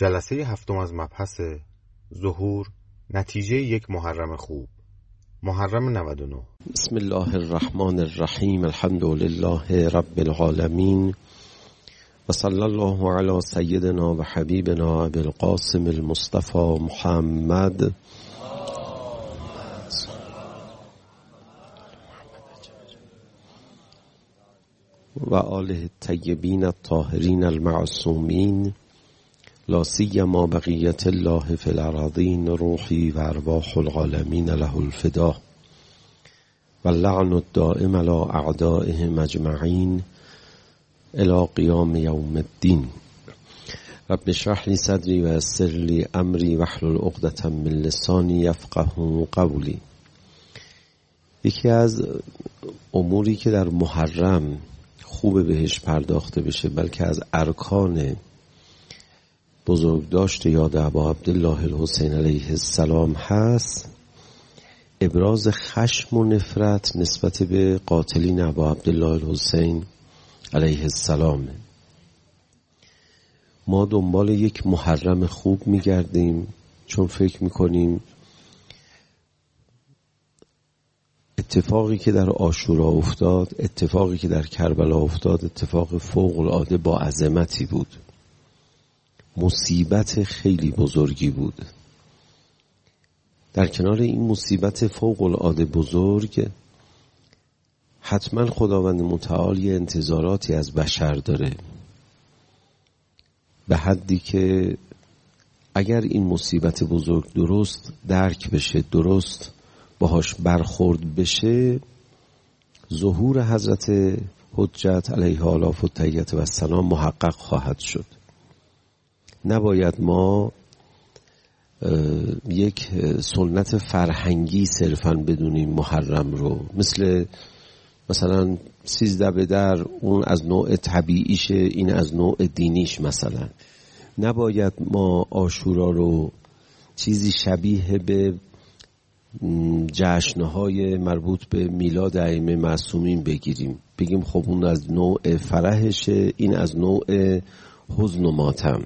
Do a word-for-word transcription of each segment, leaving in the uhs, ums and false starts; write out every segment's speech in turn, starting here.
جلسه هفتم از مبحث ظهور نتیجه یک محرم خوب، محرم نود و نه. بسم الله الرحمن الرحیم. الحمد لله رب العالمین و صلی الله علی سیدنا و حبیبنا ابی القاسم المصطفى محمد و آله الطیبین الطاهرین المعصومین، لا سیما بقیت الله فی الارضین، روحی و ارواح العالمین له الفدا و اللعن الدائم علی اعدائهم اجمعین الی قیام یوم الدین. رب اشرح لی صدری و یسر لی امری واحلل عقدة من لسانی یفقهوا قولی. یکی از اموری که در محرم خوب بهش پرداخته بشه، بلکه از ارکان بزرگداشت یاد ابا عبدالله الحسین علیه السلام هست، ابراز خشم و نفرت نسبت به قاتلین ابا عبدالله الحسین علیه السلام. ما دنبال یک محرم خوب میگردیم چون فکر میکنیم اتفاقی که در عاشورا افتاد، اتفاقی که در کربلا افتاد، اتفاق فوق العاده با عظمتی بود، مصیبت خیلی بزرگی بود. در کنار این مصیبت فوق العاده بزرگ، حتما خداوند متعال یه انتظاراتی از بشر داره، به حدی که اگر این مصیبت بزرگ درست درک بشه، درست باهاش برخورد بشه، ظهور حضرت حجت علیه آلاف التحیت و السلام محقق خواهد شد. نباید ما یک سنت فرهنگی صرفاً بدونیم محرم رو، مثل مثلا سیزده به در، اون از نوع طبیعیشه، این از نوع دینیش. مثلا نباید ما عاشورا رو چیزی شبیه به جشنهای مربوط به میلاد ائمه معصومین بگیریم، بگیم خب اون از نوع فرحشه، این از نوع حزن و ماتم.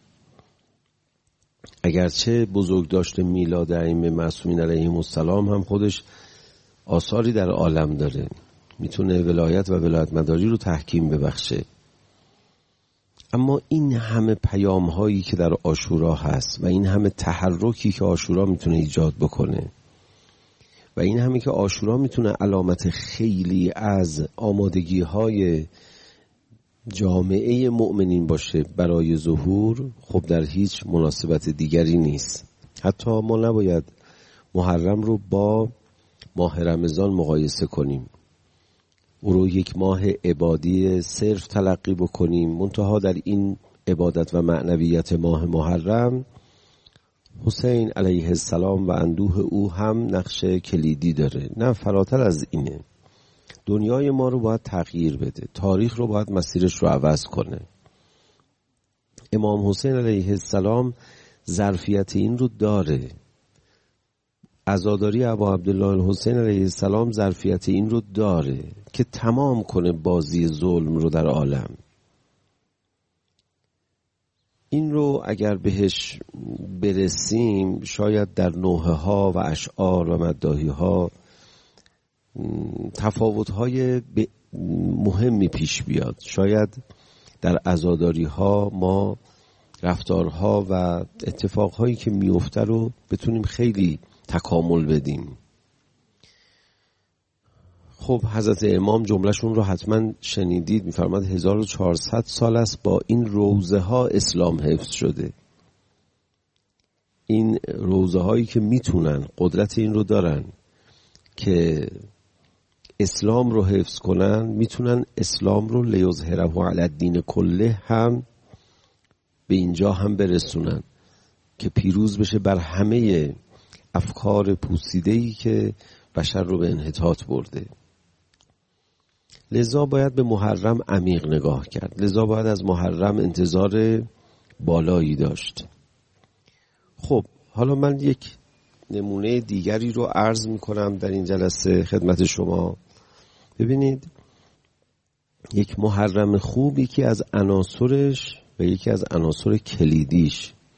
اگرچه بزرگداشت میلاد ائمه معصومین علیهم السلام هم خودش آثاری در عالم داره، میتونه ولایت و ولایت مداری رو تحکیم ببخشه، اما این همه پیام هایی که در عاشورا هست و این همه تحرکی که عاشورا میتونه ایجاد بکنه و این همه که عاشورا میتونه علامت خیلی از آمادگی های جامعه مؤمنین باشه برای ظهور، خب در هیچ مناسبت دیگری نیست. حتی ما نباید محرم رو با ماه رمضان مقایسه کنیم، او رو یک ماه عبادی صرف تلقی بکنیم، منتها در این عبادت و معنویت ماه محرم حسین علیه السلام و اندوه او هم نقش کلیدی داره. نه، فراتر از اینه. دنیای ما رو باید تغییر بده، تاریخ رو باید مسیرش رو عوض کنه. امام حسین علیه السلام ظرفیت این رو داره، عزاداری ابا عبدالله الحسین علیه السلام ظرفیت این رو داره که تمام کنه بازی ظلم رو در عالم. این رو اگر بهش برسیم، شاید در نوحه ها و اشعار و مداحی ها تفاوت های مهمی پیش بیاد. شاید در عزاداری ها ما رفتارها و اتفاقهایی که میفته رو بتونیم خیلی تکامل بدیم. خب حضرت امام جملهشون رو حتما شنیدید، میفرماد هزار و چهارصد سال است با این روزه ها اسلام حفظ شده. این روزه هایی که میتونن، قدرت این رو دارن که اسلام رو حفظ کنن، میتونن اسلام رو لیظهره علی الدین کله هم به اینجا هم برسونن که پیروز بشه بر همه افکار پوسیده‌ای که بشر رو به انحطاط برده. لذا باید به محرم عمیق نگاه کرد، لذا باید از محرم انتظار بالایی داشت. خب حالا من یک نمونه دیگری رو عرض میکنم در این جلسه خدمت شما. ببینید، یک محرم خوب یکی از عناصرش و یکی از عناصر کلیدیش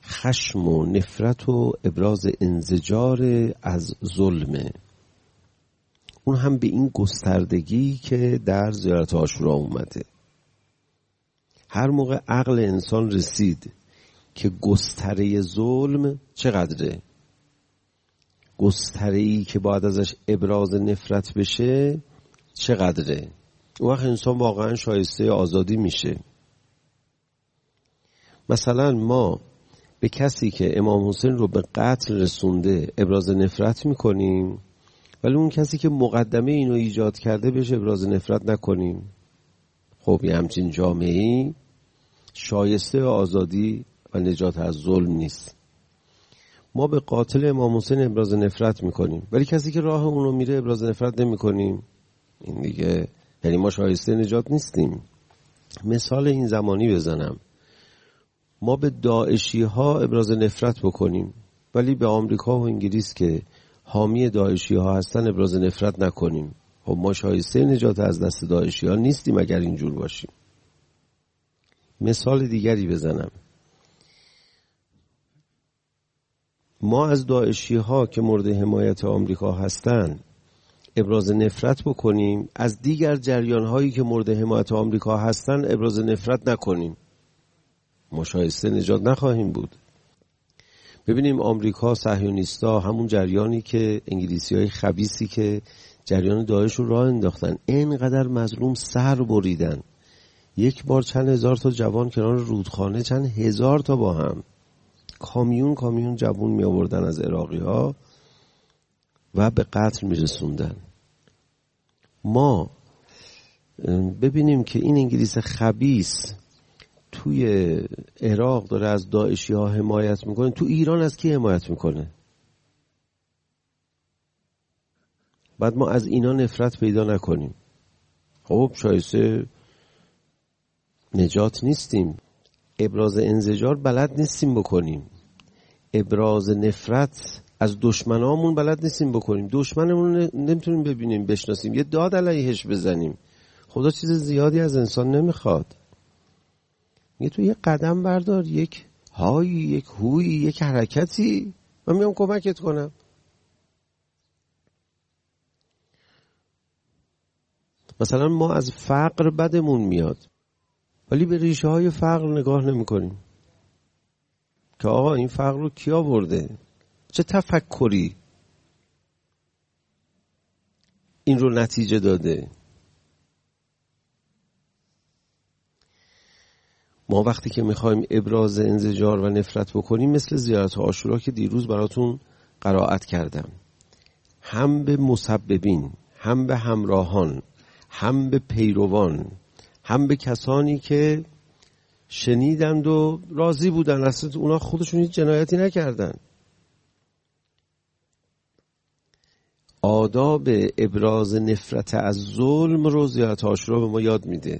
خشم و نفرت و ابراز انزجار از ظلمه. اون هم به این گستردگی که در زیارت عاشورا اومده. هر موقع عقل انسان رسید که گستره ظلم چقدره، گستره‌ای که باید ازش ابراز نفرت بشه چقدره، اون وقت انسان واقعا شایسته آزادی میشه. مثلا ما به کسی که امام حسین رو به قتل رسونده ابراز نفرت میکنیم، ولی اون کسی که مقدمه اینو ایجاد کرده بهش ابراز نفرت نکنیم. خب یه همچین جامعه‌ای شایسته آزادی و نجات از ظلم نیست. ما به قاتل امام حسین ابراز نفرت میکنیم، ولی کسی که راه اونو میره ابراز نفرت نمیکنیم. این دیگه یعنی ما شایسته نجات نیستیم. مثال این زمانی بزنم، ما به داعشی ها ابراز نفرت بکنیم، ولی به آمریکا و انگلیس که حامی داعشی ها هستن ابراز نفرت نکنیم. خب ما شایسته نجات از دست داعشی ها نیستیم اگر اینجور باشیم. مثال دیگری بزنم، ما از داعشی ها که مورد حمایت آمریکا هستن ابراز نفرت بکنیم، از دیگر جریان هایی که مورد حمایت آمریکا هستن ابراز نفرت نکنیم. ما شایسته نجات نخواهیم بود. ببینیم آمریکا صهیونیستا، همون جریانی که انگلیسی های خبیثی که جریان داعش رو راه انداختن، اینقدر مظلوم سر بریدن. یک بار چند هزار تا جوان کنار رودخانه، چند هزار تا با هم کامیون کامیون جوان می آوردن از عراقی ها و به قتل می رسوندن. ما ببینیم که این انگلیس خبیث توی عراق داره از داعشی ها حمایت میکنه، تو ایران از کی حمایت میکنه؟ بعد ما از اینا نفرت پیدا نکنیم. خب شایسته نجات نیستیم. ابراز انزجار بلد نیستیم بکنیم، ابراز نفرت از دشمنامون بلد نیستیم بکنیم. دشمنمون نمیتونیم ببینیم بشناسیم، یه داد علیهش بزنیم. خدا چیز زیادی از انسان نمیخواد. میگه تو یه قدم بردار، یک هایی، یک هویی، یک حرکتی، من میام کمکت کنم. مثلا ما از فقر بدمون میاد، ولی به ریشه های فقر نگاه نمی کنیم که آقا این فقر رو کی آورده، چه تفکری این رو نتیجه داده. ما وقتی که میخوایم ابراز انزجار و نفرت بکنیم، مثل زیارت عاشورا که دیروز براتون قرائت کردم، هم به مسببین، هم به همراهان، هم به پیروان، هم به کسانی که شنیدند و راضی بودن، اصلا اونا خودشون هیچ جنایتی نکردن. آداب ابراز نفرت از ظلم رو زیارت عاشورا به ما یاد میده.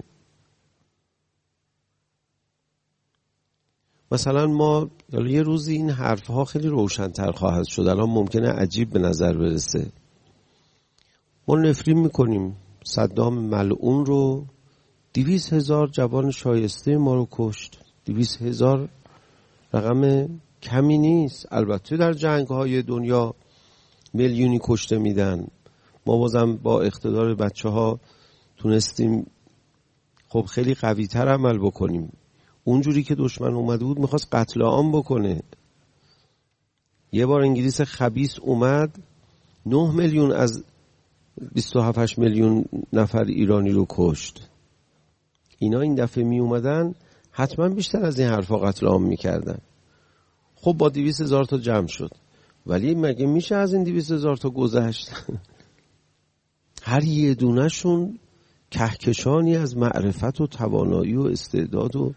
مثلا ما یه روزی این حرفها خیلی روشن‌تر خواهد شد، الان ممکنه عجیب به نظر برسه. ما نفرین میکنیم صدام ملعون رو، دویست هزار جوان شایسته ما رو کشت. دویست هزار رقم کمی نیست. البته در جنگ های دنیا میلیونی کشته میدن، ما بازم با اقتدار بچه ها تونستیم خب خیلی قوی تر عمل بکنیم. اونجوری که دشمن اومده بود میخواست قتل عام بکنه. یه بار انگلیس خبیث اومد نه میلیون از بیست و هفت میلیون نفر ایرانی رو کشت. اینا این دفعه می اومدن حتما بیشتر از این حرفا قتل عام میکردن. خب با دویست هزار تا جمع شد، ولی مگه میشه از این دویست هزار تا گذشت؟ هر یه دونهشون کهکشانی از معرفت و توانایی و استعداد. و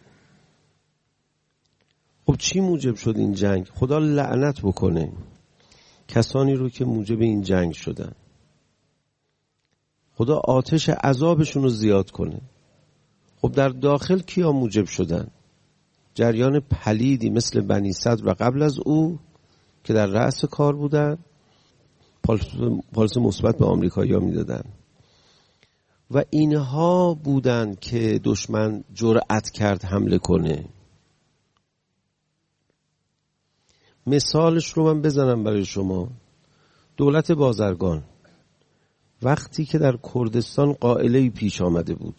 خب چی موجب شد این جنگ؟ خدا لعنت بکنه کسانی رو که موجب این جنگ شدن. خدا آتش عذابشون رو زیاد کنه. خب در داخل کیا موجب شدن؟ جریان پلیدی مثل بنی صدر و قبل از او که در رأس کار بودن، پالس مثبت به آمریکایی‌ها میدادن و اینها بودن که دشمن جرأت کرد حمله کنه. مثالش رو من بزنم برای شما. دولت بازرگان وقتی که در کردستان قائله‌ای پیش آمده بود،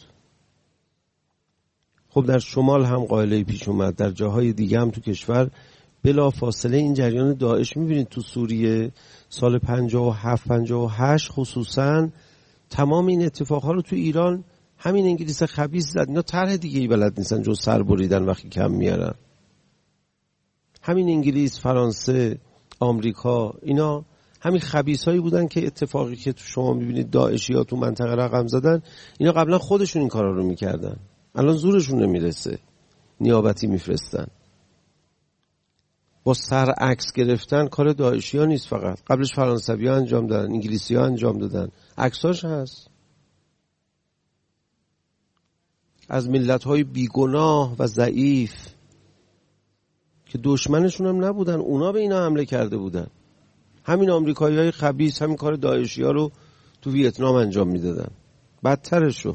خب در شمال هم قائله‌ای پیش اومد، در جاهای دیگه هم تو کشور، بلا فاصله این جریان داعش میبینید تو سوریه سال پنجاه و هفت پنجاه و هشت خصوصا تمام این اتفاقها رو تو ایران همین انگلیس خبیث زد. اینا طرح دیگه ای بلد نیستن جز سر بریدن وقتی کم میارن. همین انگلیس، فرانسه، آمریکا، اینا همین خبیثایی بودن که اتفاقی که تو شما میبینید داعشی ها تو منطقه رقم زدن، اینا قبلا خودشون این کارا رو میکردن. الان زورشون نمیرسه، نیابتی میفرستن. با سر عکس گرفتن کار داعشی ها نیست فقط، قبلش فرانسوی ها انجام دادن، انگلیسی ها انجام دادن، عکساش هست از ملت های بیگناه و ضعیف که دشمنشون هم نبودن، اونا به اینا حمله کرده بودن. همین آمریکایی های خبیث همین کار داعشی ها رو تو ویتنام انجام میدادن. بدترشو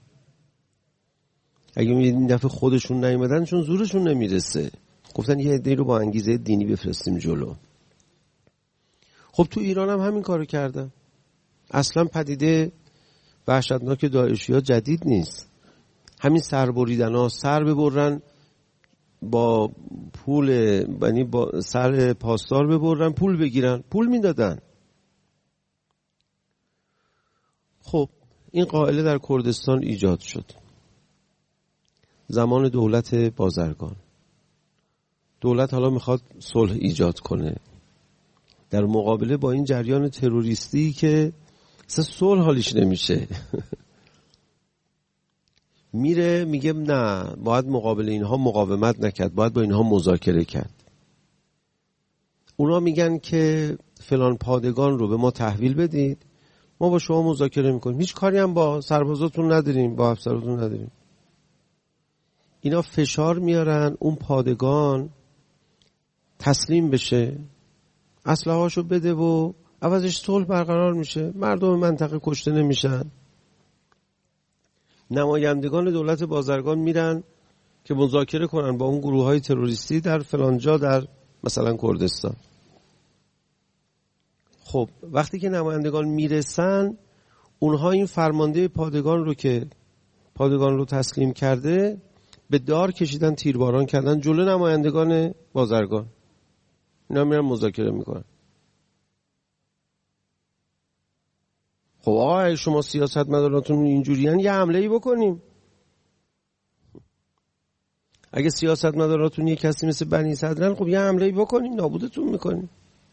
اگه این دفعه خودشون نیومدن چون زورشون نمیرسه، گفتن یه عده‌ای رو با انگیزه دینی بفرستیم جلو. خب تو ایران هم همین کارو کردن. اصلا پدیده وحشتناک داعشی ها جدید نیست. همین سر بریدن ها، سر ببرن با پول، یعنی با سر پاسدار ببرن پول بگیرن، پول میدادن. خب این قائله در کردستان ایجاد شد زمان دولت بازرگان. دولت حالا میخواد صلح ایجاد کنه در مقابله با این جریان تروریستی که اصلا صلح حالیش نمیشه. میره میگه نه، باید مقابل اینها مقاومت نکرد، باید با اینها مذاکره کرد. اونا میگن که فلان پادگان رو به ما تحویل بدید، ما با شما مذاکره میکنیم، هیچ کاری هم با سربازاتون نداریم، با افسراتون نداریم. اینا فشار میارن اون پادگان تسلیم بشه، اسلحه‌هاشو بده و عوضش صلح برقرار میشه، مردم منطقه کشته نمیشن. نمایندگان دولت بازرگان میرن که مذاکره کنن با اون گروه‌های تروریستی در فلانجا، در مثلا کردستان. خب وقتی که نمایندگان میرسن، اونها این فرمانده پادگان رو که پادگان رو تسلیم کرده به دار کشیدن، تیرباران کردن جلو نمایندگان بازرگان. اینا میرن مذاکره میکنن. خب آقا اگه شما سیاستمداراتون اینجوریان یه حمله‌ای بکنیم. اگه سیاستمداراتون یه کسی مثل بنی صدرن، خب یه حمله‌ای بکنیم، نابودتون میکنیم.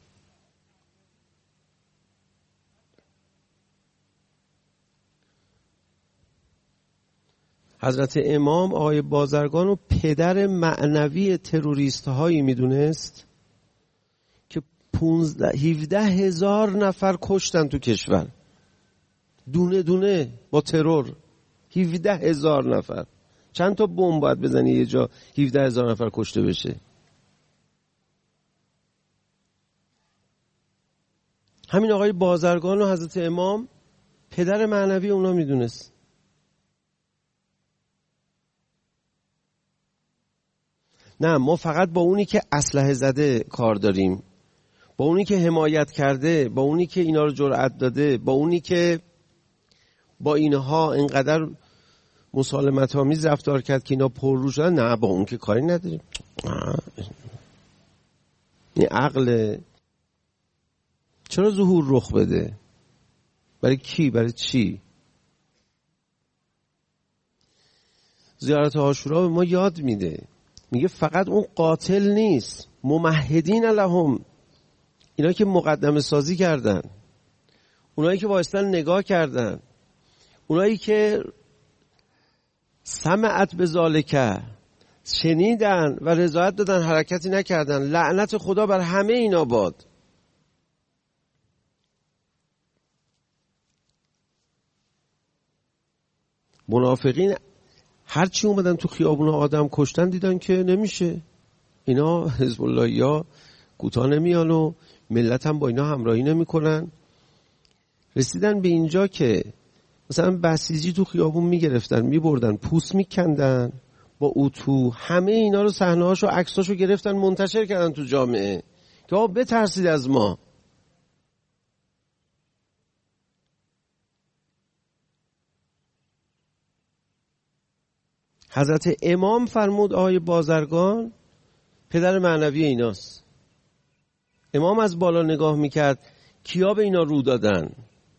حضرت امام آقای بازرگان رو پدر معنوی تروریست هایی میدونست که هفده هزار نفر کشتن تو کشور، دونه دونه با ترور. هفده هزار نفر. چند تا بمب باید بزنی یه جا هفده هزار نفر کشته بشه؟ همین آقای بازرگان و حضرت امام پدر معنوی اونا میدونست. نه، ما فقط با اونی که اسلحه زده کار داریم، با اونی که حمایت کرده، با اونی که اینا رو جرأت داده، با اونی که با اینها اینقدر مسالمت آمیز رفتار کرد که اینا پررو شدن. نه، با اون که کاری نداریم. این عقل. چرا ظهور رخ بده؟ برای کی؟ برای چی؟ زیارت عاشورا به ما یاد میده، میگه فقط اون قاتل نیست، ممهدین لهم، اینا که مقدمه سازی کردن، اونایی که وایستن نگاه کردن، اونایی که سمعت به ذالکه، شنیدن و رضایت دادن، حرکتی نکردن. لعنت خدا بر همه اینا باد. منافقین هرچی اومدن تو خیابون آدم کشتن، دیدن که نمیشه، اینا حزب اللهی ها کوتاه نمیان و ملت هم با اینا همراهی نمیکنن. رسیدن به اینجا که مثلا بسیجی تو خیابون میگرفتن، میبردن، پوست میکندن با اتو، همه اینا رو، صحنه‌هاشو، عکساشو گرفتن منتشر کردن تو جامعه که آقا بترسید از ما. حضرت امام فرمود آقای بازرگان پدر معنوی ایناست. امام از بالا نگاه میکرد کیا به اینا رو دادن.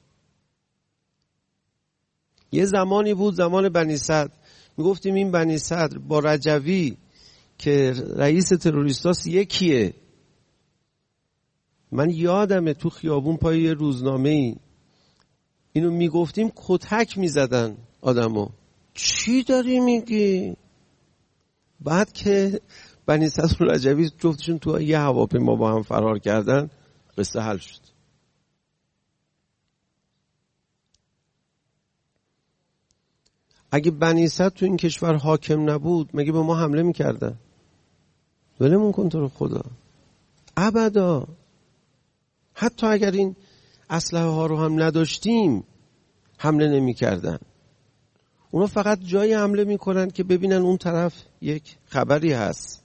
یه زمانی بود زمان بنی صدر، میگفتیم این بنی صدر با رجوی که رئیس تروریستاست یکیه. من یادمه تو خیابون پای یه روزنامه ای اینو میگفتیم کتک میزدن آدمو. چی داری میگی؟ بعد که بنی صدر و رجوی جفتشون تو یه هواپیما با هم فرار کردن قصه حل شد. اگه بنی صدر تو این کشور حاکم نبود مگه به ما حمله میکردن؟ ولمون کن تو رو خدا. ابدا. حتی اگر این اسلحه ها رو هم نداشتیم حمله نمیکردن. اونا فقط جایی حمله میکنن که ببینن اون طرف یک خبری هست.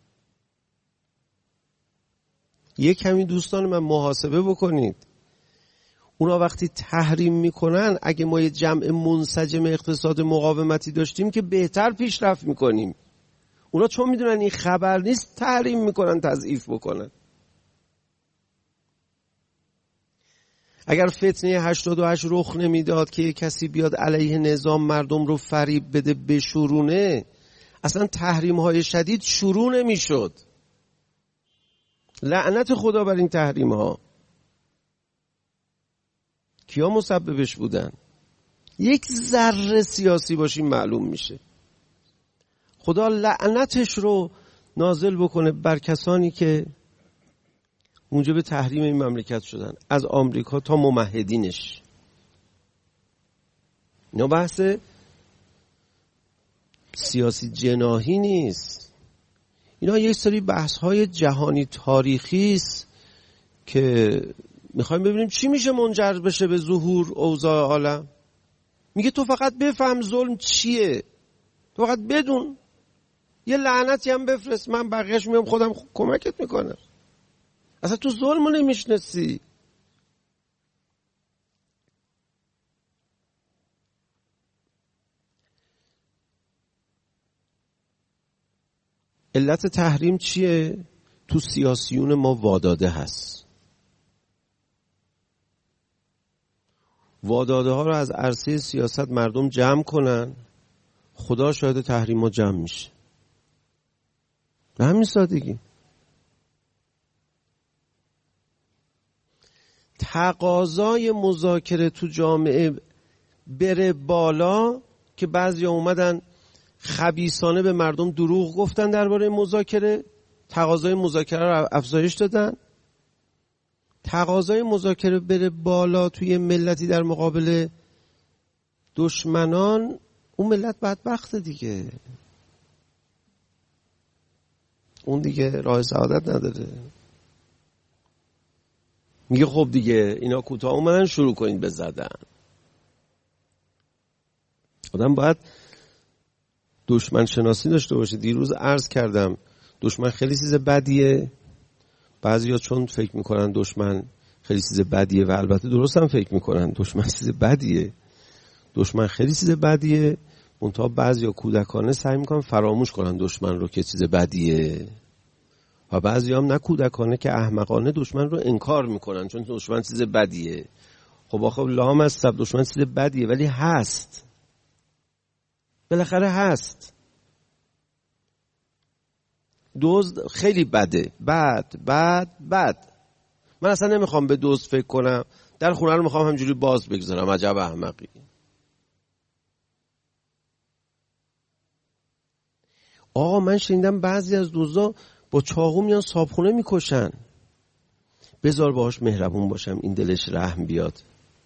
یک کمی دوستان من محاسبه بکنید. اونا وقتی تحریم میکنن اگه ما یه جمع منسجم اقتصاد مقاومتی داشتیم که بهتر پیشرفت میکنیم. اونا چون میدونن این خبر نیست تحریم میکنن، تضعیف بکنن. اگر فتنه هشتاد و هشت رخ نمیداد که کسی بیاد علیه نظام مردم رو فریب بده بشورونه، اصلا تحریم های شدید شروع نمیشد. لعنت خدا بر این تحریم ها. کیا مسببش بودن؟ یک ذره سیاسی باشیم معلوم میشه. خدا لعنتش رو نازل بکنه بر کسانی که موجب تحریم این مملکت شدن، از آمریکا تا ممهدینش. اینا بحث سیاسی جناحی نیست. اینا یک سری بحث های جهانی تاریخی است که میخوایم ببینیم چی میشه منجر بشه به ظهور اوضاع عالم. میگه تو فقط بفهم ظلم چیه، تو فقط بدون، یه لعنتی هم بفرست، من بقیهش میام خودم کمکت میکنم. اصلا تو ظلمو نمیشناسی. علت تحریم چیه؟ تو سیاسیون ما واداده هست. واداده ها رو از عرصه سیاست مردم جمع کنن، خدا شاهد تحریم ها جمع میشه. به همین سادگی. تقاضای مذاکره تو جامعه بره بالا که بعضیا اومدن خبیثانه به مردم دروغ گفتن درباره مذاکره، تقاضای مذاکره رو افزایش دادن. تقاضای مذاکره بره بالا توی ملتی در مقابل دشمنان، اون ملت بدبخت دیگه، اون دیگه راه سعادت نداره. میگه خب دیگه اینا کوتاه اومدن شروع کنید به زدن. آدم باید دشمن شناسی داشته باشه. دیروز عرض کردم دشمن خیلی چیز بدیه. بعضیا چون فکر میکنن دشمن خیلی چیز بدیه و البته درست هم فکر میکنن دشمن چیز بدیه، دشمن خیلی چیز بدیه، منتها بعضیا کودکانه سعی میکنن فراموش کنن دشمن رو که چیز بدیه و بعضیا هم نه کودکانه که احمقانه دشمن رو انکار میکنن چون دشمن چیز بدیه. خب آخه لام است دشمن چیز بدیه ولی هست، بالاخره هست. دزد خیلی بده، بد بد بد. من اصلا نمیخوام به دزد فکر کنم، در خونه رو میخوام همجوری باز بگذارم. عجب احمقی. آقا من شنیدم بعضی از دزدا با چاقو میان صابخونه میکشن. بذار باهاش مهربون باشم این دلش رحم بیاد،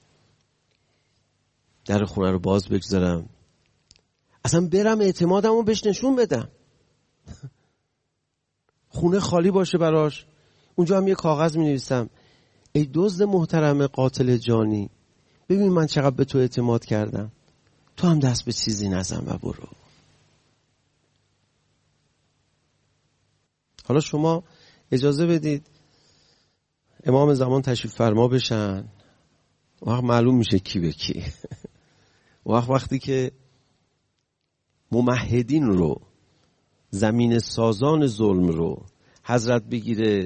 در خونه رو باز بگذارم، اصلا برم اعتمادمو بهش نشون بدم. خونه خالی باشه براش، اونجا هم یه کاغذ می نویسم ای دزد محترم قاتل جانی، ببین من چقدر به تو اعتماد کردم، تو هم دست به چیزی نزن و برو. حالا شما اجازه بدید امام زمان تشریف فرما بشن، وقت معلوم میشه کی به کی. وقت وقتی که ممهدین رو، زمین سازان ظلم رو حضرت بگیره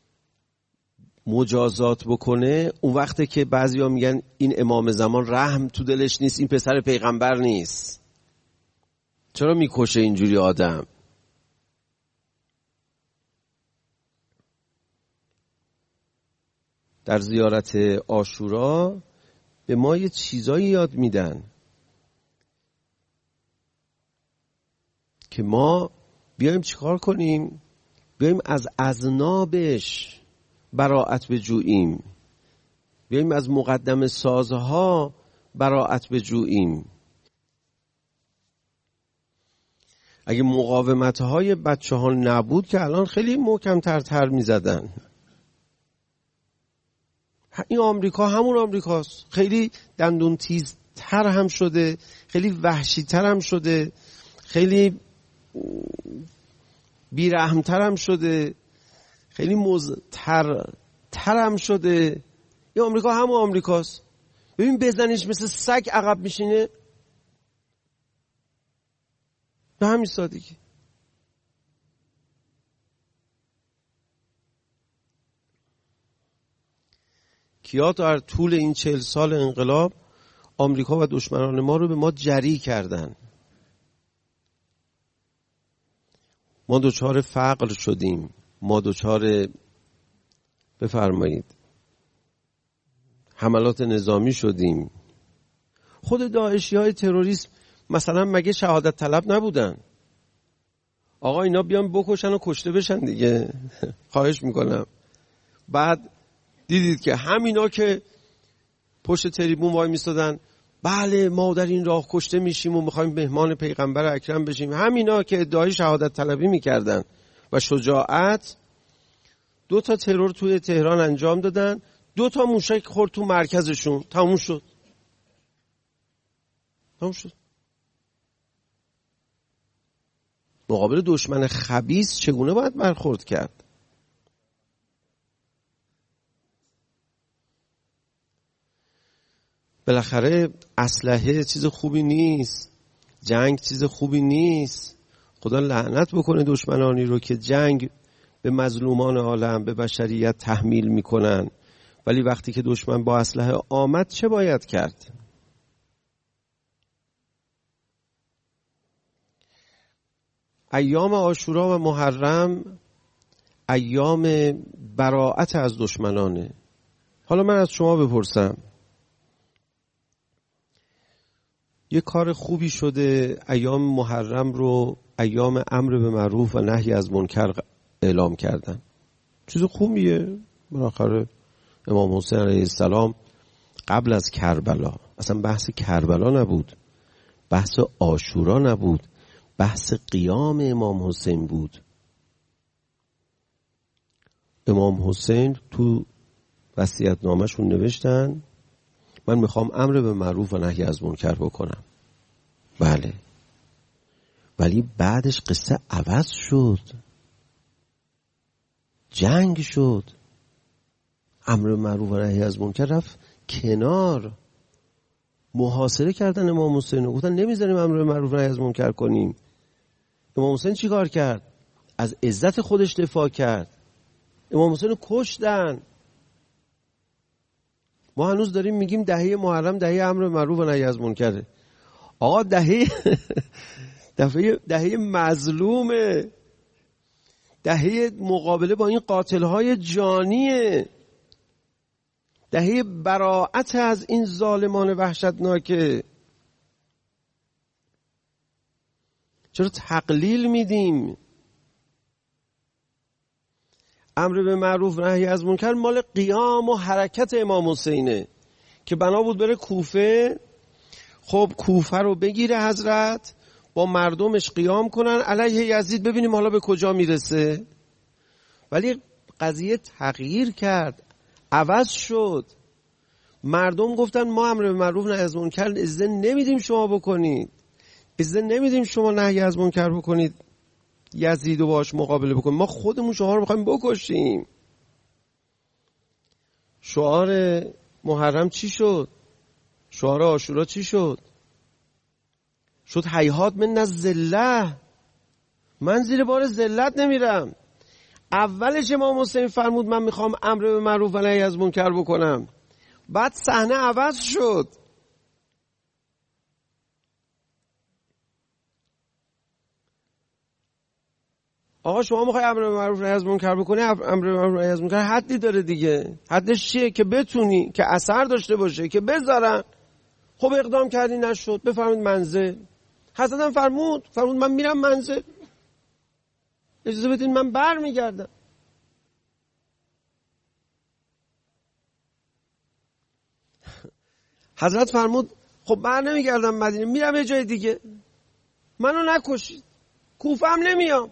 مجازات بکنه، اون وقته که بعضیا میگن این امام زمان رحم تو دلش نیست، این پسر پیغمبر نیست، چرا میکشه اینجوری آدم؟ در زیارت عاشورا به ما یه چیزایی یاد میدن که ما بیایم چیکار کنیم؟ بیایم از اذنابش براءت بجوییم، بیایم از مقدم سازها براءت بجوییم. اگه مقاومت‌های بچه ها نبود که الان خیلی محکم تر تر می زدن. این آمریکا همون آمریکاست، خیلی دندون تیز تر هم شده، خیلی وحشی تر هم شده، خیلی بیرحم تر هم شده، خیلی مضطر تر هم شده. این آمریکا همون آمریکاست. ببین بزنیش مثل سگ عقب میشینه، به همین سادگی. کیا در طول این چهل سال انقلاب آمریکا و دشمنان ما رو به ما جری کردن. ما دوچار فقر شدیم، ما دوچار بفرمایید حملات نظامی شدیم. خود داعشی های تروریسم مثلا مگه شهادت طلب نبودن؟ آقا اینا بیان بکشن و کشته بشن دیگه. خواهش میکنم. بعد دیدید که همینا که پشت تریبون وای میستادن، بله ما در این راه کشته میشیم و میخوایم مهمان پیغمبر اکرم بشیم، همینا که ادعای شهادت طلبی میکردن و شجاعت، دو تا ترور توی تهران انجام دادن، دو تا موشک خورد تو مرکزشون، تموم شد. تموم شد. مقابل دشمن خبیث چگونه باید برخورد کرد؟ بالاخره اسلحه چیز خوبی نیست، جنگ چیز خوبی نیست. خدا لعنت بکنه دشمنانی رو که جنگ به مظلومان عالم، به بشریت تحمیل میکنن. ولی وقتی که دشمن با اسلحه آمد چه باید کرد؟ ایام عاشورا و محرم ایام براءت از دشمنانه. حالا من از شما بپرسم، یه کار خوبی شده ایام محرم رو ایام امر به معروف و نهی از منکر اعلام کردن، چیز خوبیه. بالاخره امام حسین علیه السلام قبل از کربلا، اصلا بحث کربلا نبود، بحث عاشورا نبود، بحث قیام امام حسین بود. امام حسین تو وصیت‌نامه‌شون نوشتن من میخوام امر به معروف و نهی از منکر بکنم. بله، ولی بعدش قصه عوض شد، جنگ شد، امر به معروف و نهی از منکر رفت کنار. محاصره کردن امام حسین و گفتن نمیذاریم امر به معروف و نهی از منکر کنیم. امام حسین چی کار کرد؟ از عزت خودش دفاع کرد. امام حسین رو کشتن. ما هنوز داریم میگیم دهه محرم دهه امر به معروف و نهی از منکره. آقا دهه دهه دهه مظلومه، دهه مقابله با این قاتلهای جانیه، دهه براءت از این ظالمان وحشتناکه. چرا تقلیل میدیم؟ امر به معروف نهی از منکر مال قیام و حرکت امام حسینه که بنا بود بره کوفه. خب کوفه رو بگیره حضرت، با مردمش قیام کنن علیه یزید، ببینیم حالا به کجا میرسه. ولی قضیه تغییر کرد، عوض شد. مردم گفتن ما امر به معروف نهی از منکر اجازه نمیدیم شما بکنید، اجازه نمیدیم شما نهی از منکر بکنید، یزید رو باش مقابله بکنید، ما خودمون شما رو میخوایم بکشیم. شعار محرم چی شد؟ شعار عاشورا چی شد؟ شد هیهات من الذله، من زیر بار ذلت نمیرم. اولش امام حسین فرمود من میخوام امر به معروف و نهی از منکر بکنم، بعد صحنه عوض شد. آقا شما میخوای امر به معروف و نهی از منکر بکنی، امر به معروف و نهی از منکر حدی داره دیگه. حدش چیه؟ که بتونی، که اثر داشته باشه، که بذارن. خب اقدام کردی نشد، بفرمید منزل. حضرت هم فرمود فرمود من میرم منزل، اجازه بدین من بر میگردم. حضرت فرمود خب بر نمیگردم مدینه، میرم یه جای دیگه، منو نکشید، کوفه هم نمیام.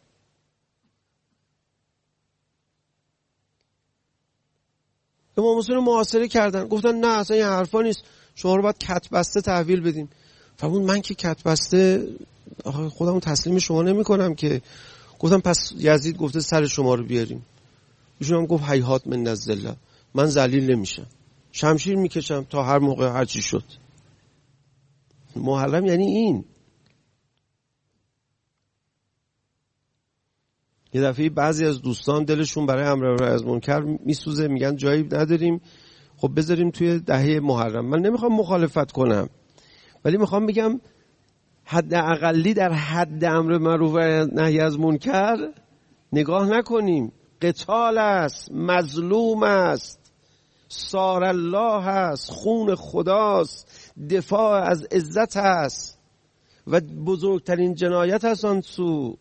امام حسین رو محاصره کردن، گفتن نه اصلا این حرفا نیست، شما رو باید کت بسته تحویل بدیم. فرمود من که کت بسته خودمو تسلیم شما نمی کنم که. گفتم پس یزید گفته سر شما رو بیاریم. ایشون هم گفت هیهات من الذله، من ذلیل نمیشم، شمشیر میکشم تا هر موقع هر چی شد. محرم یعنی این. یه دفعه بعضی از دوستان دلشون برای امر به معروف منکر میسوزه، میگن جایی نداریم، خب بذاریم توی دهه محرم. من نمیخوام مخالفت کنم، ولی میخوام بگم حد اقلی در حد امر معروف و نهی از منکر نگاه نکنیم. قتال است، مظلوم است، سار الله است، خون خداست، دفاع از عزت است و بزرگترین جنایت است آن سو.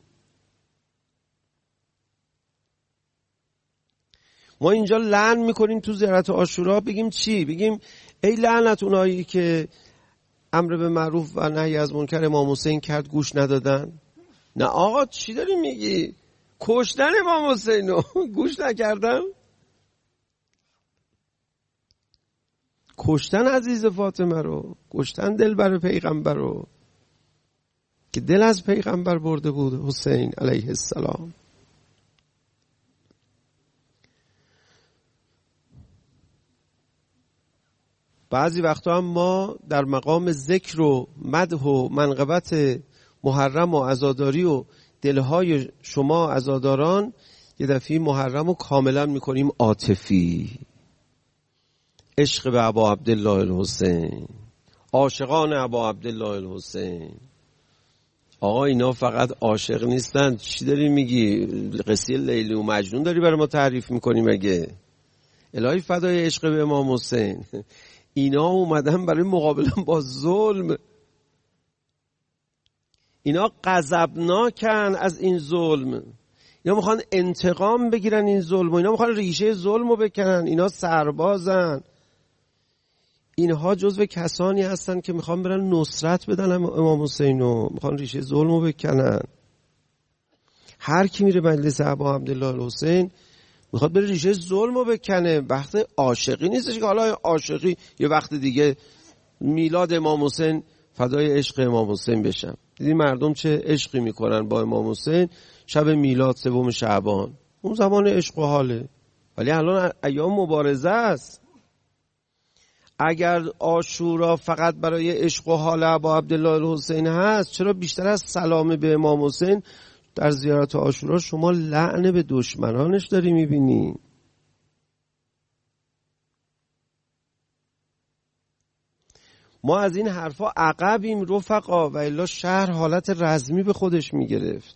ما اینجا لعن میکنیم تو زیارت عاشورا، بگیم چی؟ بگیم ای لعنت اونایی که امر به معروف و نهی از منکر امام حسین کرد گوش ندادن. نه آقا چی داری میگی؟ کشتن امام حسینو گوش نکردن؟ کشتن عزیز فاطمه رو، کشتن دلبر پیغمبر رو که دل از پیغمبر برده بود، حسین علیه السلام. بعضی وقتا هم ما در مقام ذکر و مدح و منقبت محرم و عزاداری و دلهای شما عزاداران یه دفعه محرم رو کاملا میکنیم عاطفی. عشق به ابا عبدالله الحسین، عاشقان ابا عبدالله الحسین. آقا اینا فقط عاشق نیستن. چی داری میگی؟ قصه لیلی و مجنون داری برای ما تعریف میکنی مگه؟ الهی فدای عشق به امام حسین. اینا اومدن برای مقابله با ظلم. اینا غضبناکن از این ظلم. اینا میخوان انتقام بگیرن این ظلم و اینا میخوان ریشه ظلم رو بکنن. اینا سربازن. اینها جزو کسانی هستن که میخوان برن نصرت بدن امام حسین رو، میخوان ریشه ظلم رو بکنن. هر کی میره مجلس ابا عبدالله الحسین میخواد بره ریشه ظلم رو بکنه. وقت عاشقی نیستش که حالا عاشقی یه وقت دیگه میلاد امام حسین فدای عشق امام حسین بشم. دیدی مردم چه عشقی میکنن با امام حسین شب میلاد سوم شعبان. اون زمان عشق و حاله، ولی الان ایام مبارزه است. اگر عاشورا فقط برای عشق و حال ابا عبدالله الحسین هست، چرا بیشتر از سلام به امام حسین در زیارت عاشورا شما لعن به دشمنانش داری میبینی؟ ما از این حرفا عقبیم رفقا، و الا شهر حالت رزمی به خودش میگرفت،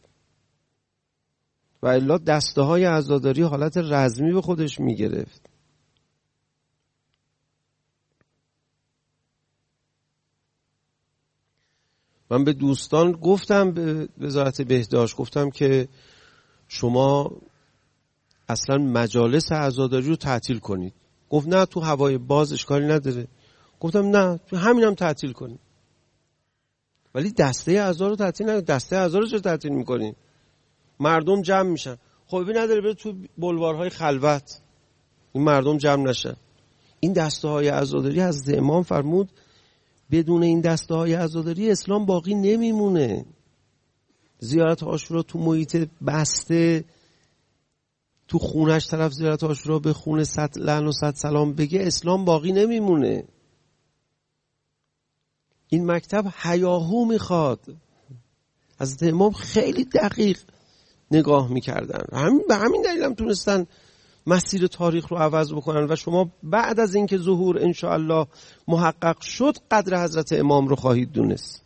و الا دسته های عزاداری حالت رزمی به خودش میگرفت. من به دوستان گفتم، به وزارت بهداشت گفتم که شما اصلا مجالس عزاداری رو تعطیل کنید. گفت نه تو هوای باز اشکالی نداره. گفتم نه تو همینم تعطیل کنید، ولی دسته اعضا رو تعطیل نکنید. دسته اعضا رو چرا تعطیل میکنین؟ مردم جمع میشن. خب ببین نداره بره تو بلوارهای خلوت، این مردم جمع نشن. این دسته های عزاداری از امام فرمود بدون این دسته های عزاداری اسلام باقی نمیمونه. زیارت عاشورا تو محیط بسته تو خونش طرف زیارت عاشورا به خونه صد لعن و صد سلام بگه، اسلام باقی نمیمونه. این مکتب هیاهو میخواد. حضرت امام خیلی دقیق نگاه میکردن، همین به همین دلیل هم تونستن مسیر تاریخ رو عوض بکنن و شما بعد از اینکه ظهور انشاءالله محقق شد قدر حضرت امام رو خواهید دونست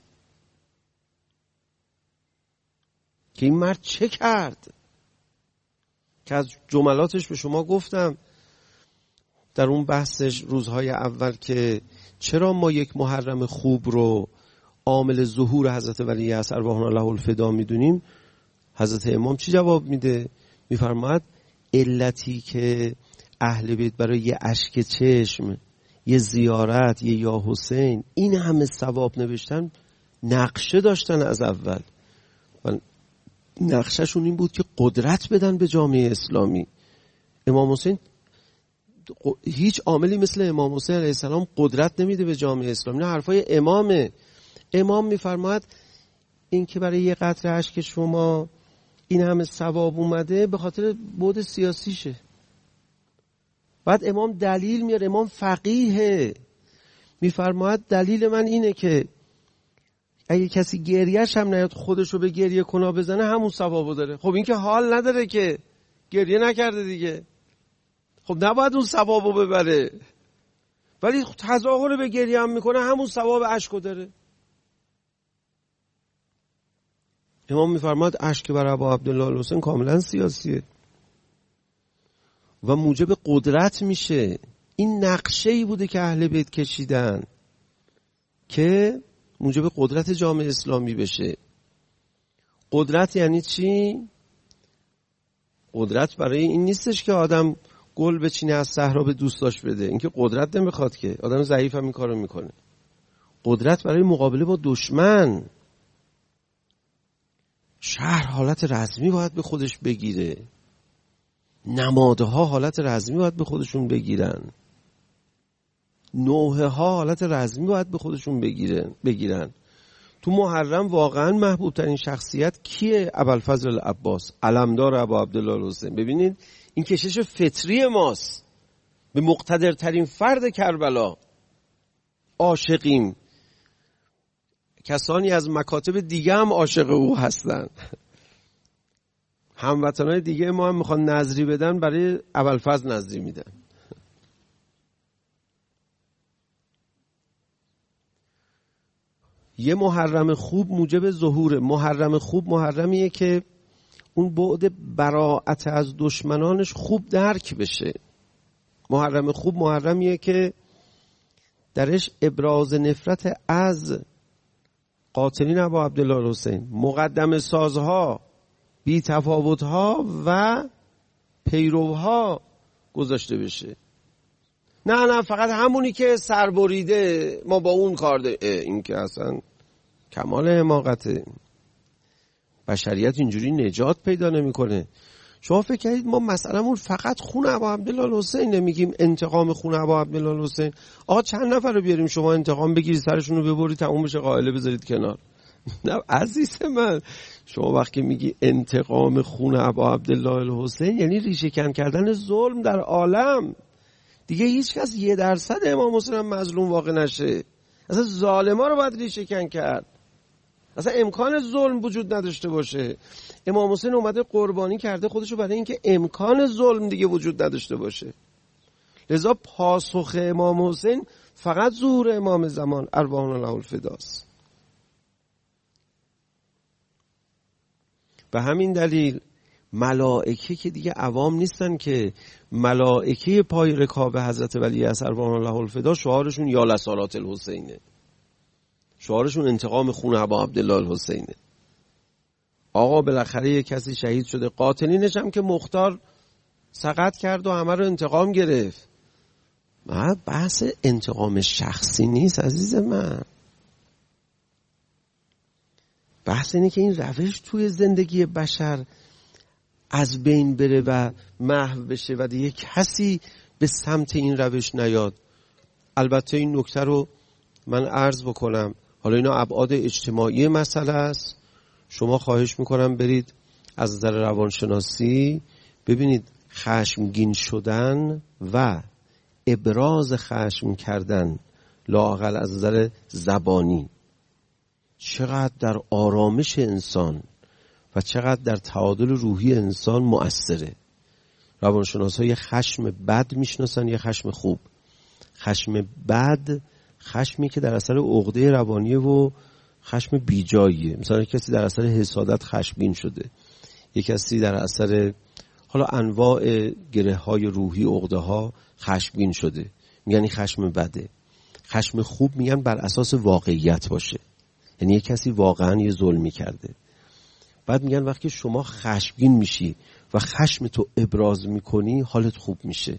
که این مرد چه کرد، که از جملاتش به شما گفتم در اون بحثش روزهای اول که چرا ما یک محرم خوب رو عامل ظهور حضرت ولی اصر ارواحنا الله الفدا میدونیم. حضرت امام چی جواب میده؟ میفرماید علتی که اهل بیت برای یه اشک چشم، یه زیارت، یه یا حسین این همه ثواب نوشتن، نقشه داشتن از اول و نقشهشون این بود که قدرت بدن به جامعه اسلامی. امام حسین هیچ عاملی مثل امام حسین علیه السلام قدرت نمیده به جامعه اسلامی. نه، حرفای امامه. امام میفرماید این که برای یه قطره اشک شما این همه ثواب اومده به خاطر بعد سیاسیشه. بعد امام دلیل میاره، امام فقیهه، میفرماید دلیل من اینه که اگه کسی گریهش هم نیاد خودشو به گریه کنا بزنه همون ثوابو داره. خب این که حال نداره که گریه نکرده دیگه، خب نباید اون ثوابو ببره، ولی تظاهر به گریه هم میکنه همون ثواب اشکو داره. امام میفرماد اشک بر ابا عبدالله الحسین کاملا سیاسیه و موجب قدرت میشه. این نقشه‌ای بوده که اهل بیت کشیدن که موجب قدرت جامعه اسلامی بشه. قدرت یعنی چی؟ قدرت برای این نیستش که آدم گل بچینه از صحرا به دوستاش بده، این که قدرت نمیخواد که، آدم ضعیف هم این کارو میکنه. قدرت برای مقابله با دشمن. شهر حالت رزمی باید به خودش بگیره، نمادها حالت رزمی باید به خودشون بگیرن، نوحه ها حالت رزمی باید به خودشون بگیرن بگیرن. تو محرم واقعا محبوب ترین شخصیت کیه؟ ابوالفضل العباس، علمدار ابا عبدالله الحسین. ببینید این کشش فطری ماست، به مقتدرترین فرد کربلا عاشقیم. کسانی از مکاتب دیگه هم عاشق او هستن. هموطنای دیگه ما هم میخوان نظری بدن، برای ابوالفضل نظری میدن. یه محرم خوب موجب ظهور. محرم خوب محرمیه که اون بعد براءت از دشمنانش خوب درک بشه. محرم خوب محرمیه که درش ابراز نفرت از قاتلین ابا عبدالله الحسین، مقدم سازها، بی تفاوتها و پیروها گذاشته بشه. نه نه فقط همونی که سربریده ما با اون کار ده. این که اصلا کمال حماقته. بشریت اینجوری نجات پیدا نمیکنه. شما فکر کردید ما مسئله‌مون فقط خون ابا عبدالله الحسین، نمیگیم انتقام خون ابا عبدالله الحسین. آقا چند نفر رو بیاریم شما انتقام بگیرید، سرشون رو ببرید، تموم بشه، قائله بذارید کنار. نه عزیز من، شما وقتی میگی انتقام خون ابا عبدالله الحسین یعنی ریشه کن کردن ظلم در عالم. دیگه هیچ کس یه درصد امام حسین هم مظلوم واقع نشه. اصلا ظالما رو باید ریشه کن کرد. اصلا امکان ظلم وجود نداشته باشه. امام حسین اومده قربانی کرده خودشو برای اینکه امکان ظلم دیگه وجود نداشته باشه. لذا پاسخ امام حسین فقط ظهور امام زمان ارواحنا الله الفداست. به همین دلیل ملائکه که دیگه عوام نیستن، که ملائکه پای رکاب حضرت ولی اصر ارواحنا الله الفدا شعارشون یا لصالات الحسینه، شعارشون انتقام خون ابا عبدالله الحسینه. آقا بالاخره یک کسی شهید شده، قاتلینش هم که مختار سقط کرد و همه رو انتقام گرفت. بحث انتقام شخصی نیست عزیز من. بحث اینه که این روش توی زندگی بشر از بین بره و محو بشه و دیگه کسی به سمت این روش نیاد. البته این نکته رو من عرض بکنم، حالا اینا ابعاد اجتماعی مسئله است. شما خواهش میکنم برید از نظر روانشناسی ببینید خشمگین شدن و ابراز خشم کردن لااقل از نظر زبانی چقدر در آرامش انسان و چقدر در تعادل روحی انسان مؤثره. روانشناسا یه خشم بد میشناسن، یه خشم خوب. خشم بد خشمی که در اثر عقده روانیه و خشم بیجاییه. مثلا کسی در اثر حسادت خشمگین شده، یک کسی در اثر حالا انواع گره های روحی عقده ها خشمگین شده، میگن این خشم بده. خشم خوب میگن بر اساس واقعیت باشه، یعنی یک کسی واقعا یه ظلمی کرده. بعد میگن وقتی شما خشمگین میشی و خشم تو ابراز میکنی حالت خوب میشه.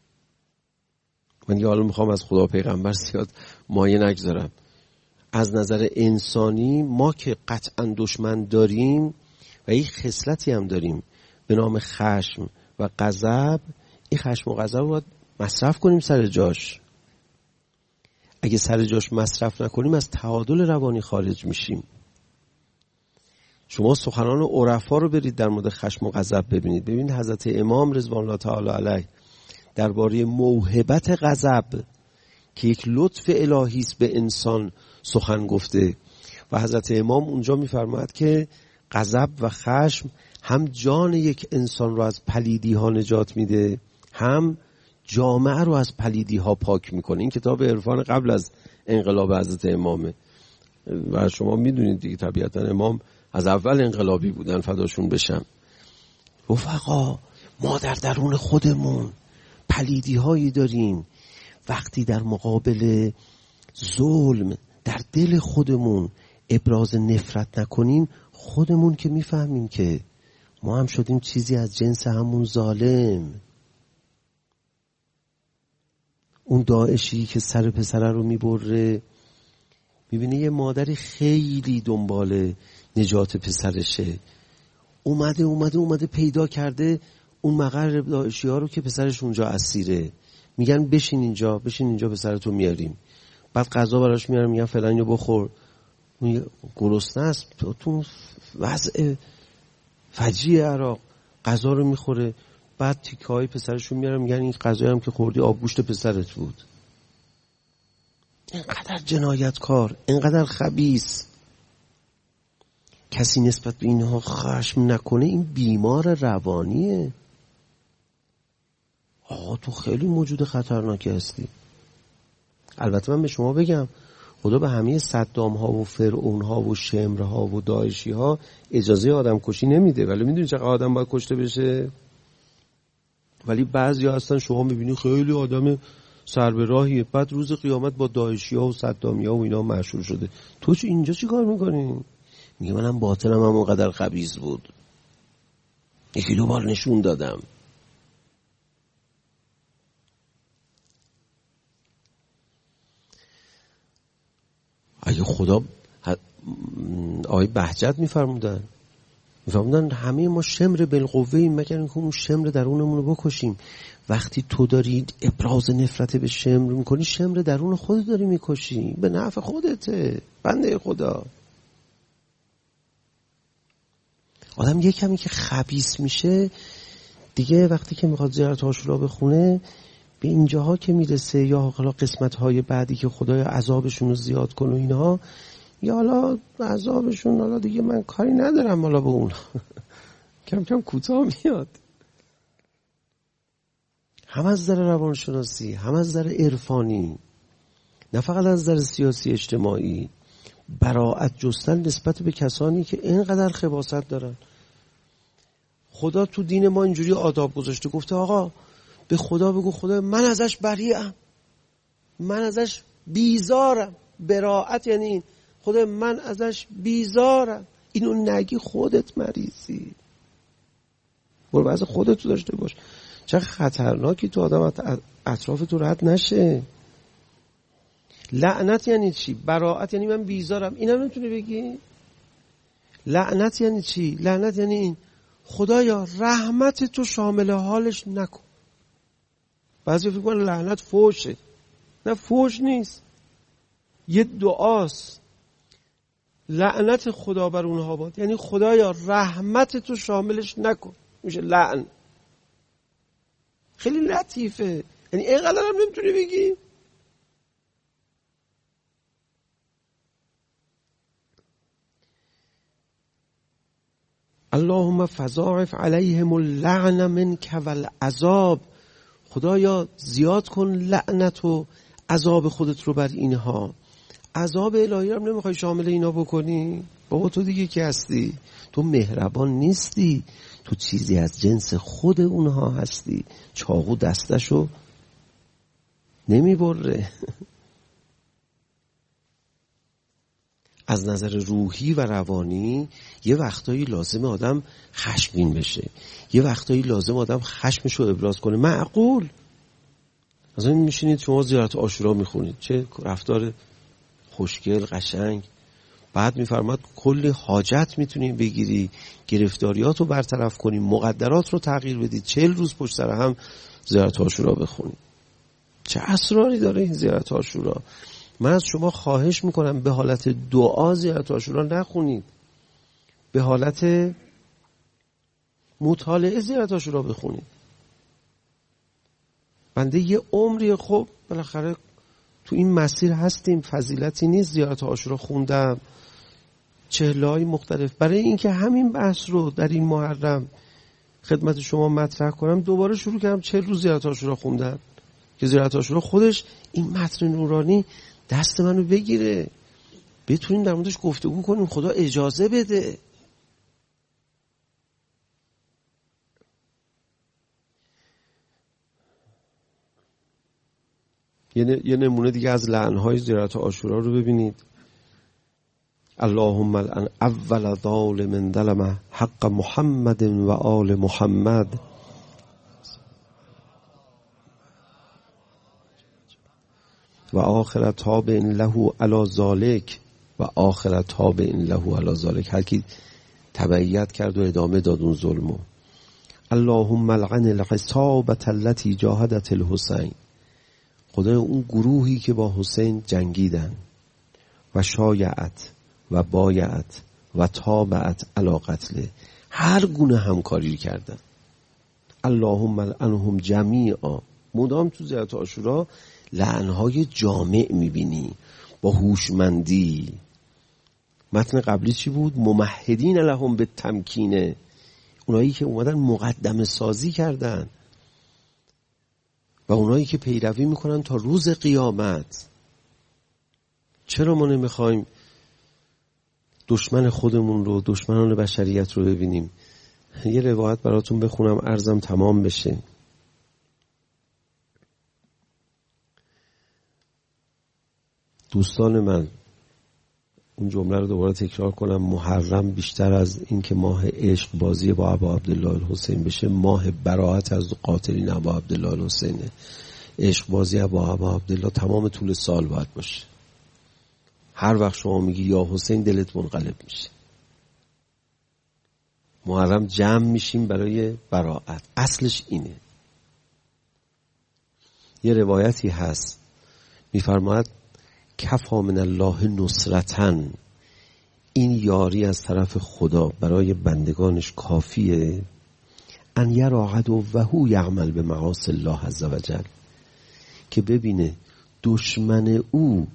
من یه حالا میخوام از خدا پیغمبر زیاد مایه نگذارم. از نظر انسانی ما که قطعا دشمن داریم و یک خصلتی هم داریم به نام خشم و غضب، این خشم و غضب رو باید مصرف کنیم سر جاش. اگه سر جاش مصرف نکنیم از تعادل روانی خارج میشیم. شما سخنان عرفا رو برید در مورد خشم و غضب ببینید. ببینید حضرت امام رضوان الله تعالی علیه درباره موهبت غضب که یک لطف الهی است به انسان سخن گفته و حضرت امام اونجا میفرماید که غضب و خشم هم جان یک انسان رو از پلیدی ها نجات میده، هم جامعه رو از پلیدی ها پاک میکنه. این کتاب عرفان قبل از انقلاب حضرت امامه و شما میدونید دیگه طبیعتا امام از اول انقلابی بودن، فداشون بشم. رفقا ما در درون خودمون پلیدی هایی داریم، وقتی در مقابل ظلم در دل خودمون ابراز نفرت نکنیم، خودمون که میفهمیم که ما هم شدیم چیزی از جنس همون ظالم. اون داعشی که سر پسره رو میبره، میبینه یه مادری خیلی دنبال نجات پسرشه، اومده اومده اومده پیدا کرده اون مقر داعشی ها رو که پسرش اونجا اسیره. میگن بشین اینجا بشین اینجا پسرتو میاریم. بعد غذا براش میارن، میگن فلان اینو بخور. اون گرسنه است تو وضع فجیع عراق، غذا رو میخوره. بعد تیکه های پسرشون میارن، میگن این غذایی هم که خوردی آبگوشت پسرت بود. اینقدر جنایتکار، اینقدر خبیث. کسی نسبت به اینها خشم نکنه این بیمار روانیه. آقا تو خیلی موجود خطرناکی هستی. البته من به شما بگم خدا به همه صدام ها و فرعون ها و شمر ها و داعشی ها اجازه آدم کشی نمیده، ولی میدونی چقدر آدم باید کشته بشه؟ ولی بعضی ها هستن شما میبینی خیلی آدم سر به راهیه، بعد روز قیامت با داعشی ها و صدامی ها و اینا مشهور شده. تو چی اینجا چی کار میکنی؟ میگه منم باطنم هم اونقدر خبیث بود، یکی دو بار نشون دادم. اگه خدا آیه بهجت میفرمودن میفرمودن همه ما شمر بالقوه ایم مگر اینکه اون شمر درونمون رو بکشیم. وقتی تو داری ابراز نفرت به شمر میکنی، شمر درون خودت داری میکشی، به نفع خودته بنده خدا. آدم یه کمی که خبیث میشه دیگه، وقتی که میخواد زیارت عاشورا بخونه به اینجاها که میرسه، یا حالا قسمت های بعدی که خدای عذابشون رو زیاد کن و اینها، یا حالا عذابشون حالا دیگه من کاری ندارم حالا به اون کم کم کوتاه میاد. هم از نظر روانشناسی، هم از نظر عرفانی، نه فقط از نظر سیاسی اجتماعی، براءت جستن نسبت به کسانی که اینقدر خباثت دارن. خدا تو دین ما اینجوری آداب گذاشته، گفته آقا به خدا بگو خدا من ازش بریئم، من ازش بیزارم. براءت یعنی این، خدا من ازش بیزارم. اینو نگی خودت مریضی، برو واسه خودت تو داشته باش. چه خطرناکی تو آدم اطراف تو رد نشه. لعنت یعنی چی؟ براءت یعنی من بیزارم، اینم نمیتونی بگی. لعنت یعنی چی؟ لعنت یعنی این، خدایا رحمت تو شامل حالش نکن. بعضی فکر کنن لعنت فوشه. نه فوش نیست، یه دعاست. لعنت خدا بر اونها باد یعنی خدایا رحمت تو شاملش نکن، میشه لعن. خیلی لطیفه. یعنی اینقدر هم نمیتونی بگی؟ اللهم فضاعف علیهم اللعن منک والعذاب. خدایا زیاد کن لعنت و عذاب خودت رو بر اینها. عذاب الهی رو نمیخوای شامل اینا بکنی؟ بابا تو دیگه کی هستی؟ تو مهربان نیستی، تو چیزی از جنس خود اونها هستی. چاقو دستشو نمیبره. از نظر روحی و روانی یه وقتایی لازم آدم خشمگین بشه، یه وقتایی لازم آدم خشمشو ابراز کنه. معقول. مثلا میشینید شما زیارت عاشورا میخونید، چه رفتار خوشگل قشنگ. بعد میفرماد کلی حاجت میتونی بگیری، گرفتاریات رو برطرف کنی، مقدرات رو تغییر بدی. چهل روز پشت سر هم زیارت عاشورا بخونید. چه اسراری داره این زیارت عاشورا. من از شما خواهش میکنم به حالت دعا زیارت عاشورا نخونید، به حالت مطالعه زیارت عاشورا بخونید. بنده یه عمری خب بالاخره تو این مسیر هستیم، فضیلتی نیست زیارت عاشورا خوندم، چهله‌های مختلف. برای اینکه همین بحث رو در این محرم خدمت شما مطرح کنم دوباره شروع کردم چهل روز زیارت عاشورا خوندن، که زیارت عاشورا خودش این متن نورانی دست منو بگیره، بتونیم در موردش گفتگو کنیم، خدا اجازه بده. یه نمونه دیگه از لعنهای زیارت عاشورا رو ببینید. اللهم لعن اول ظالم ظلم حق محمد و آل محمد و آخر تابع له علی ذالک و آخر تابع له علی ذالک. هر کی تبعیت کرد و ادامه داد اون ظلمو. اللهم لعن العصابة التي جاهدت الحسین. خدای اون گروهی که با حسین جنگیدن و شایعت و بایعت و تابعت علی قتله، هر گونه همکاری کردن. اللهم لعنهم جمیعا. مدام تو زیارت عاشورا لعنهای جامع میبینی با هوشمندی. متن قبلی چی بود؟ ممهدین لهم به تمکینه، اونایی که اومدن مقدمه سازی کردن و اونایی که پیروی میکنن تا روز قیامت. چرا ما نمیخوایم دشمن خودمون رو، دشمنان بشریت رو ببینیم؟ یه روایت براتون بخونم عرضم تمام بشه. دوستان من، اون جمله رو دوباره تکرار کنم، محرم بیشتر از این که ماه عشق بازی با ابا عبدالله الحسین بشه، ماه براءت از قاتلین ابا عبدالله الحسینه. عشق بازی با ابا عبدالله تمام طول سال باید باشه. هر وقت شما میگی یا حسین دلت منقلب میشه. محرم جمع میشیم برای براءت، اصلش اینه. یه روایتی هست میفرماید کفا من الله نصرتن، این یاری از طرف خدا برای بندگانش کافیه. ان یرا عدوه یعمل به معاصی الله عز وجل، که ببینه دشمن او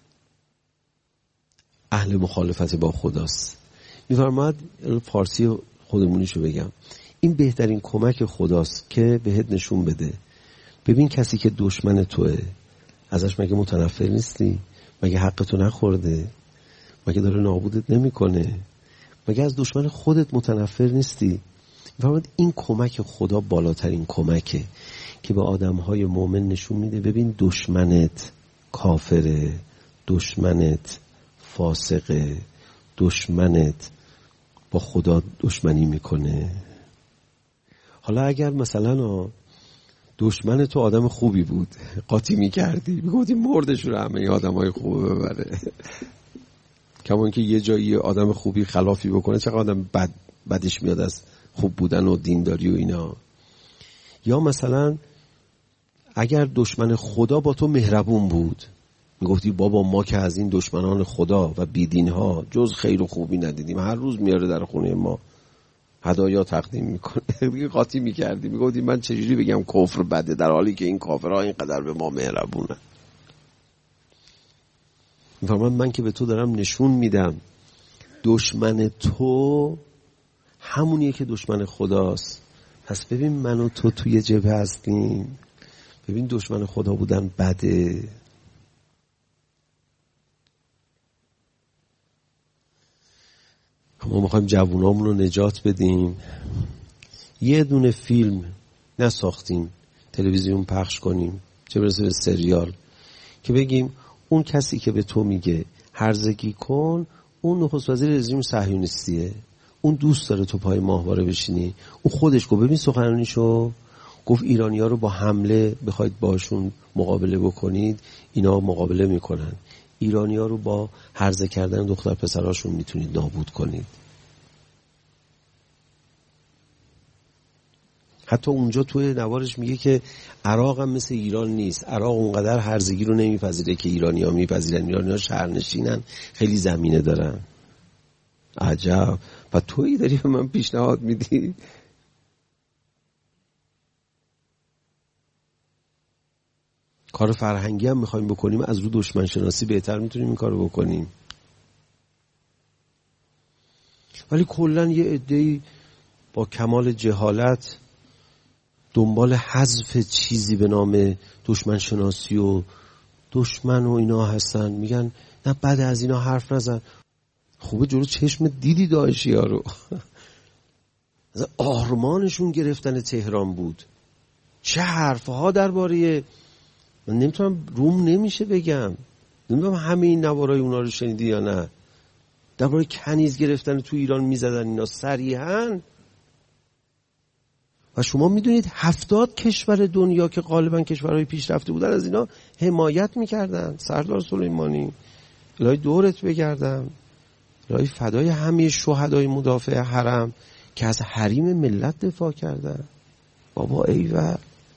اهل مخالفت با خداست. میفرماید، فارسی خودمونیشو بگم، این بهترین کمک خداست که بهت نشون بده ببین کسی که دشمن توه ازش مگه متنفر نیستی؟ مگه حقتو نخورده؟ مگه داره نابودت نمیکنه؟ مگه از دشمن خودت متنفر نیستی؟ میفرماید این کمک خدا بالاترین کمکه که به آدمهای مؤمن نشون میده ببین دشمنت کافره، دشمنت فاسقه، دشمنت با خدا دشمنی میکنه. حالا اگر مثلا دشمن تو آدم خوبی بود، قاطی میکردی، میگفتی مردش رو همه آدم های خوب ببره. کما اینکه یه جایی آدم خوبی خلافی بکنه چقدر آدم بد بدش میاد از خوب بودن و دینداری و اینا. یا مثلا اگر دشمن خدا با تو مهربون بود، میگفتی بابا ما که از این دشمنان خدا و بیدین ها جز خیر و خوبی ندیدیم، هر روز میاره در خونه ما، هدایا تقدیم میکنه. میگه قاطی میکردی، میگفتی من چجوری بگم کفر بده در حالی که این کافرها اینقدر به ما مهربونن. میفرمان من که به تو دارم نشون میدم دشمن تو همونیه که دشمن خداست. پس ببین من و تو توی جبهه هستیم، ببین دشمن خدا بودن بده. ما میخوایم جوونامون رو نجات بدیم، یه دونه فیلم نساختیم تلویزیون پخش کنیم، چه برسه به سریال، که بگیم اون کسی که به تو میگه هرزگی کن اون نخست وزیر رژیم صهیونیستیه، اون دوست داره تو پای ماهواره بشینی. اون خودش گفت، ببین سخنرانیشو گفت ایرانی‌ها رو با حمله بخواید باشون مقابله بکنید اینا مقابله میکنن، ایرانی‌ها رو با هرزه کردن دختر پسراشون میتونید نابود کنید. حتی اونجا توی نوارش میگه که عراق هم مثل ایران نیست، عراق اونقدر هرزگی رو نمیپذیره که ایرانی‌ها میپذیرن، ایرانی‌ها شهرنشینن، خیلی زمینه دارن. عجب. و تویی داری به من پیشنهاد میدی؟ کار فرهنگی هم میخوایم بکنیم، از رو دشمن شناسی بهتر میتونیم این کارو بکنیم. ولی کلن یه عده‌ای با کمال جهالت دنبال حذف چیزی به نام دشمن شناسی و دشمن و اینا هستن، میگن نه بعد از اینا حرف نزن. خوبه جلو چشم دیدی داعشی ها رو. آرمانشون گرفتن تهران بود. چه حرفها درباره، من نمیتونم روم نمیشه بگم، نمیدونم همه این نوارای اونا رو شنیدی یا نه، درباره کنیز گرفتن تو ایران میزدن اینا صریحاً. و شما میدونید هفتاد کشور دنیا که غالبا کشورهای پیشرفته بودن از اینا حمایت میکردن. سردار سلیمانی الهی دورت بگردم، الهی فدای همه شهدای مدافع حرم که از حریم ملت دفاع کردن. بابا ایول.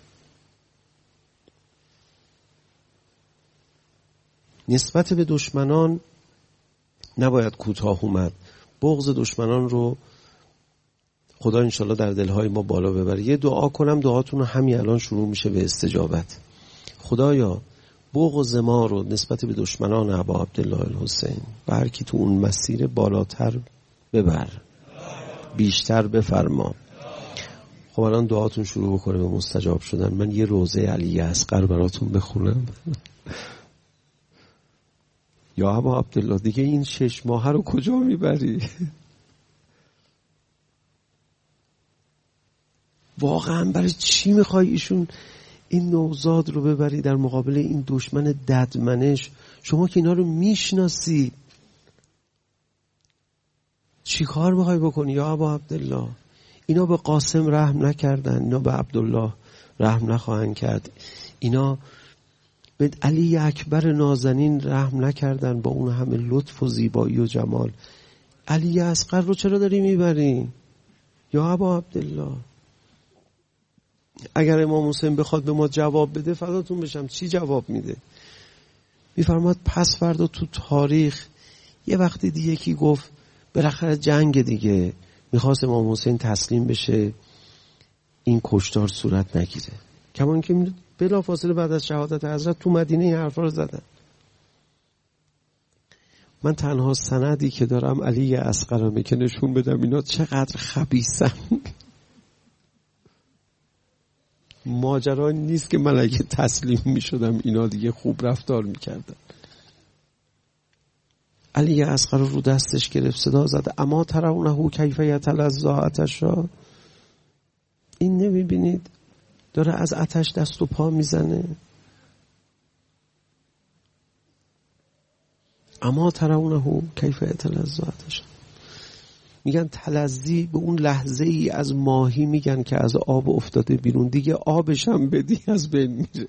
نسبت به دشمنان نباید کوتاه اومد. بغض دشمنان رو خدا انشالله در دلهای ما بالا ببره. یه دعا کنم، دعاتون رو همین الان شروع میشه به استجابت. خدایا بغض ما رو نسبت به دشمنان ابا عبدالله الحسین و هر کی تو اون مسیر بالاتر ببر، بیشتر بفرما. خب الان دعاتون شروع بکنه به مستجاب شدن. من یه روزه علی اصغر براتون بخونم. یا ابا عبدالله دیگه این شش ماه رو کجا میبری؟ واقعا برای چی میخوای ایشون این نوزاد رو ببری در مقابل این دشمن ددمنش؟ شما که اینا رو میشناسی، چی کار میخوای بکنی یا ابا عبدالله؟ اینا به قاسم رحم نکردن، اینا به عبدالله رحم نخواهند کرد، اینا به علی اکبر نازنین رحم نکردن با اون همه لطف و زیبایی و جمال. علی اصغر رو چرا داری میبری یا ابا عبدالله؟ اگر امام حسین بخواد به ما جواب بده فداتون بشم، چی جواب میده؟ میفرماد پس فردا تو تاریخ یه وقتی دیگه کی گفت بالاخره جنگ دیگه، میخواست امام حسین تسلیم بشه، این کشتار صورت نگیره. کمان که بلا فاصله بعد از شهادت حضرت تو مدینه این حرفا رو زدن. من تنها سندی که دارم علی اصغرمه که نشون بدم اینا چقدر خبیثن. ماجرا نیست که من اگه تسلیم می شدم اینا دیگه خوب رفتار می کردن. علی اصغر رو دستش گرفت صدا زد اما ترونه کیف یتلظی عطشا. این نمی بینید داره از آتش دست و پا میزنه؟ اما ترونه کیف یتلظی عطشا. میگن تلذی به اون لحظه ای از ماهی میگن که از آب افتاده بیرون، دیگه آبش هم بدی از بین میره.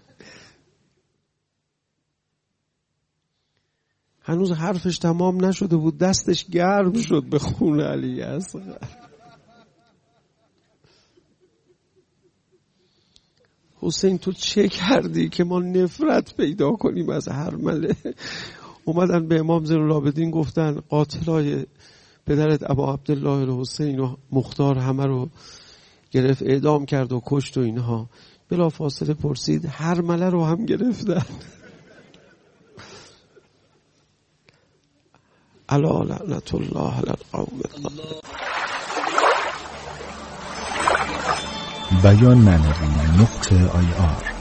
هنوز حرفش تمام نشده بود دستش گرم شد به خون علی اصغر. حسین تو چه کردی که ما نفرت پیدا کنیم از هرمله؟ اومدن به امام زین العابدین گفتن قاتلای پدرت ابا عبدالله الحسین و مختار همه رو گرفت اعدام کرد و کشت و اینها. بلا فاصله پرسید هرمله رو هم گرفتن. الا لعنت الله علی القوم الظالمین. بیان معنوی نقطه آی آر